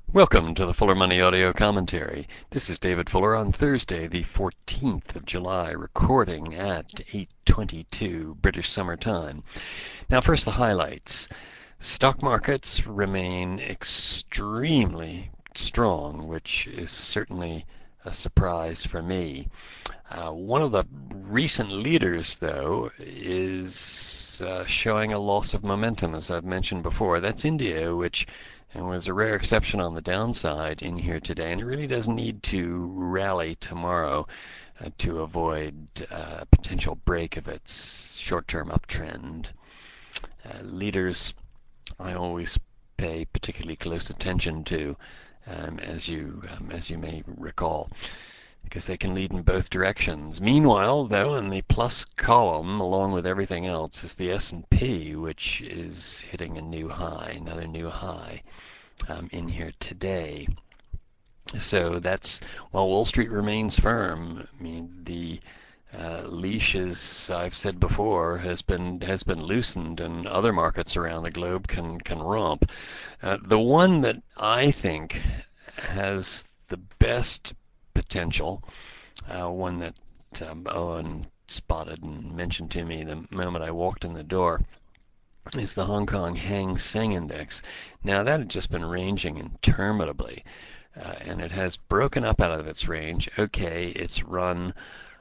Welcome to the Fuller Money Audio Commentary. This is David Fuller on Thursday, the 14th of July, recording at 8:22 British Summer Time. Now, first the highlights. Stock markets remain extremely strong, which is certainly a surprise for me. One of the recent leaders, though, is showing a loss of momentum, as I've mentioned before. That's India, which was a rare exception on the downside in here today, and it really does need to rally tomorrow to avoid a potential break of its short-term uptrend. Leaders I always pay particularly close attention to, as you may recall, because they can lead in both directions. Meanwhile, though, in the plus column, along with everything else, is the S&P, which is hitting a new high, another new high in here today. So that's, while Wall Street remains firm, I mean, the leash, as I've said before, has been loosened, and other markets around the globe can romp. The one that I think has the best potential, one that Owen spotted and mentioned to me the moment I walked in the door, is the Hong Kong Hang Seng Index. Now, that had just been ranging interminably, and it has broken up out of its range. Okay, it's run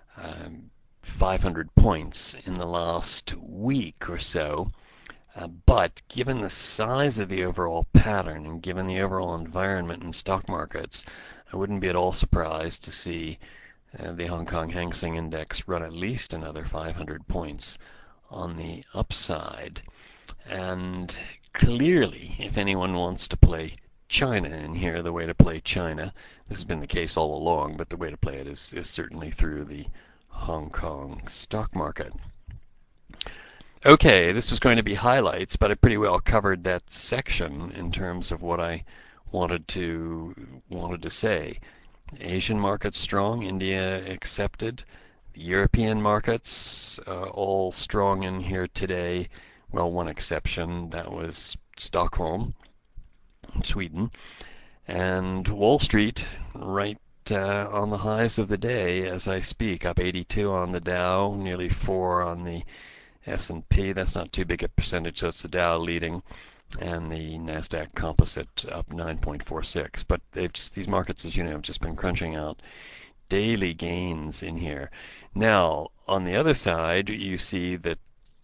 500 points in the last week or so, but given the size of the overall pattern and given the overall environment in stock markets, I wouldn't be at all surprised to see the Hong Kong Hang Seng Index run at least another 500 points on the upside. And clearly, if anyone wants to play China in here, the way to play China, this has been the case all along, but the way to play it is certainly through the Hong Kong stock market. Okay, this was going to be highlights, but I pretty well covered that section in terms of what I wanted to say. Asian markets strong, India accepted. The European markets all strong in here today. Well, one exception, that was Stockholm, Sweden. And Wall Street, right on the highs of the day as I speak, up 82 on the Dow, nearly 4 on the S&P. That's not too big a percentage, so it's the Dow leading, and the Nasdaq Composite up 9.46. But these markets, as you know, have just been crunching out daily gains in here. Now, on the other side, we see that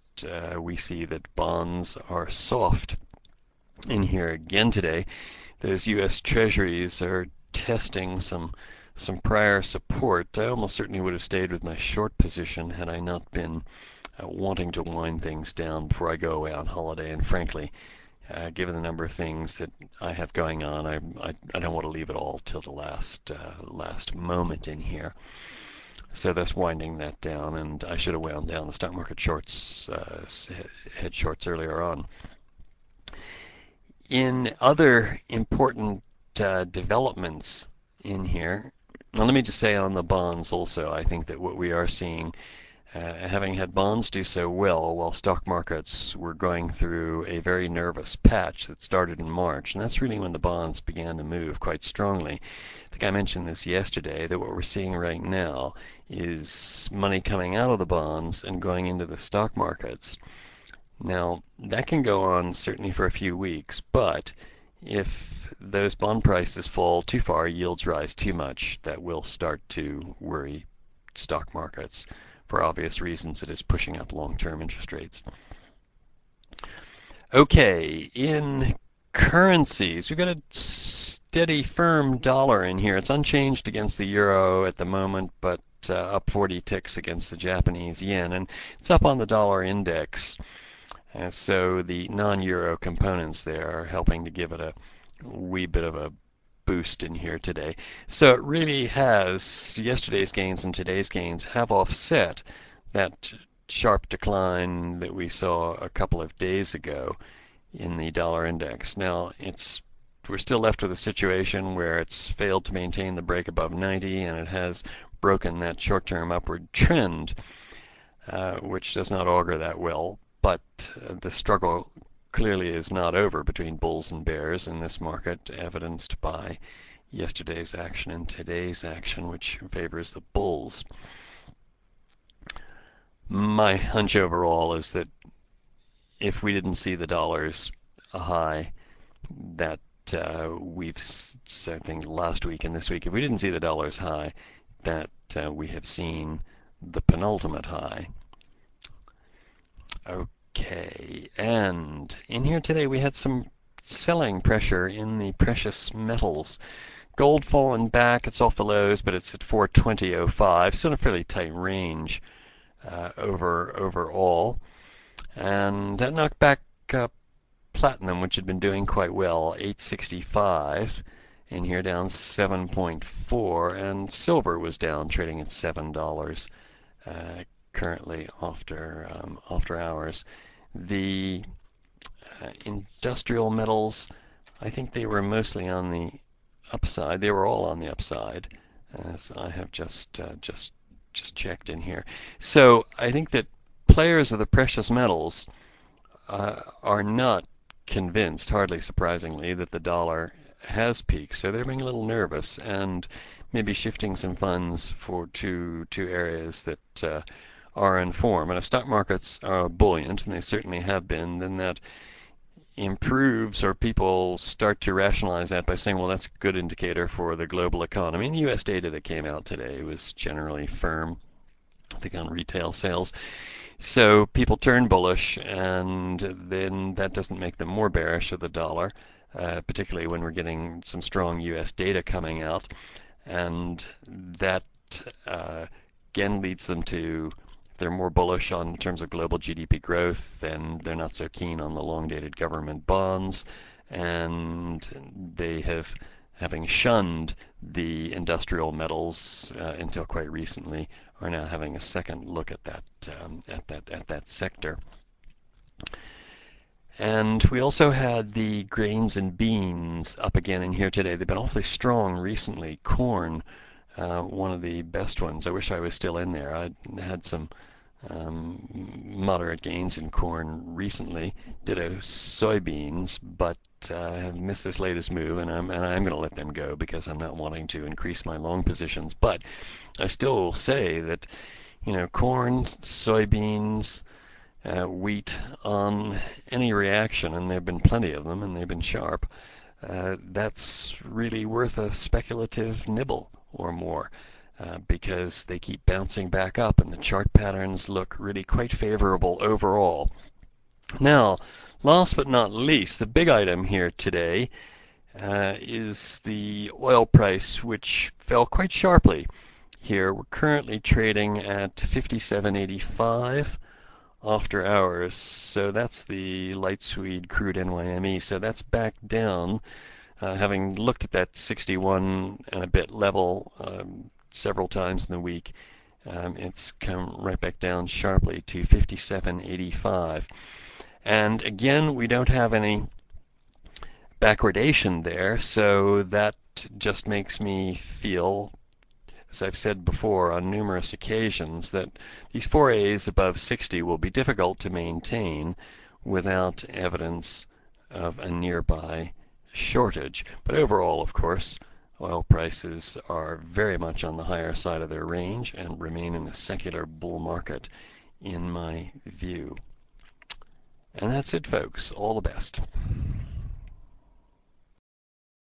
bonds are soft in here again today. Those U.S. Treasuries are testing some prior support. I almost certainly would have stayed with my short position had I not been wanting to wind things down before I go away on holiday. And frankly, given the number of things that I have going on, I don't want to leave it all till the last moment in here. So that's winding that down, and I should have wound down the stock market shorts, head shorts earlier on. In other important developments in here, now let me just say on the bonds also, I think that what we are seeing, having had bonds do so well while stock markets were going through a very nervous patch that started in March, and that's really when the bonds began to move quite strongly. I think I mentioned this yesterday, that what we're seeing right now is money coming out of the bonds and going into the stock markets. Now, that can go on certainly for a few weeks, but if those bond prices fall too far, yields rise too much, that will start to worry stock markets. For obvious reasons, it is pushing up long-term interest rates. Okay, in currencies, we've got a steady, firm dollar in here. It's unchanged against the euro at the moment, but up 40 ticks against the Japanese yen, and it's up on the dollar index. So the non-euro components there are helping to give it a wee bit of a boost in here today. So it really has, yesterday's gains and today's gains have offset that sharp decline that we saw a couple of days ago in the dollar index. Now, we're still left with a situation where it's failed to maintain the break above 90, and it has broken that short-term upward trend, which does not augur that well. But the struggle clearly is not over between bulls and bears in this market, evidenced by yesterday's action and today's action, which favors the bulls. My hunch overall is that if we didn't see the dollar's high that I think last week and this week, if we didn't see the dollar's high, that we have seen the penultimate high. Okay, and in here today we had some selling pressure in the precious metals. Gold falling back, it's off the lows, but it's at 420.05, still in a fairly tight range overall. And that knocked back platinum, which had been doing quite well, 865, and here down 7.4, and silver was down, trading at $7 currently after hours. The industrial metals, I think they were mostly on the upside. They were all on the upside, as I have just checked in here. So I think that players of the precious metals are not convinced, hardly surprisingly, that the dollar has peaked. So they're being a little nervous and maybe shifting some funds to areas that are in form. And if stock markets are buoyant, and they certainly have been, then that improves, or people start to rationalize that by saying, well, that's a good indicator for the global economy. And the U.S. data that came out today was generally firm, I think, on retail sales. So people turn bullish, and then that doesn't make them more bearish of the dollar, particularly when we're getting some strong U.S. data coming out. And that again leads them to, if they're more bullish in terms of global GDP growth, then they're not so keen on the long-dated government bonds, and they have, having shunned the industrial metals until quite recently, are now having a second look at that sector. And we also had the grains and beans up again in here today. They've been awfully strong recently. Corn, one of the best ones. I wish I was still in there. I had some moderate gains in corn recently. Ditto soybeans, but I have missed this latest move, and I'm going to let them go because I'm not wanting to increase my long positions. But I still will say that, corn, soybeans, wheat, on any reaction, and there have been plenty of them, and they've been sharp, that's really worth a speculative nibble or more, because they keep bouncing back up, and the chart patterns look really quite favorable overall. Now, last but not least, the big item here today is the oil price, which fell quite sharply here. We're currently trading at 57.85 after hours, so that's the light sweet crude NYME. So that's back down, having looked at that 61 and a bit level several times in the week. It's come right back down sharply to 57.85. And again, we don't have any backwardation there, so that just makes me feel, as I've said before on numerous occasions, that these 4As above 60 will be difficult to maintain without evidence of a nearby shortage. But overall, of course, oil prices are very much on the higher side of their range and remain in a secular bull market, in my view. And that's it, folks. All the best.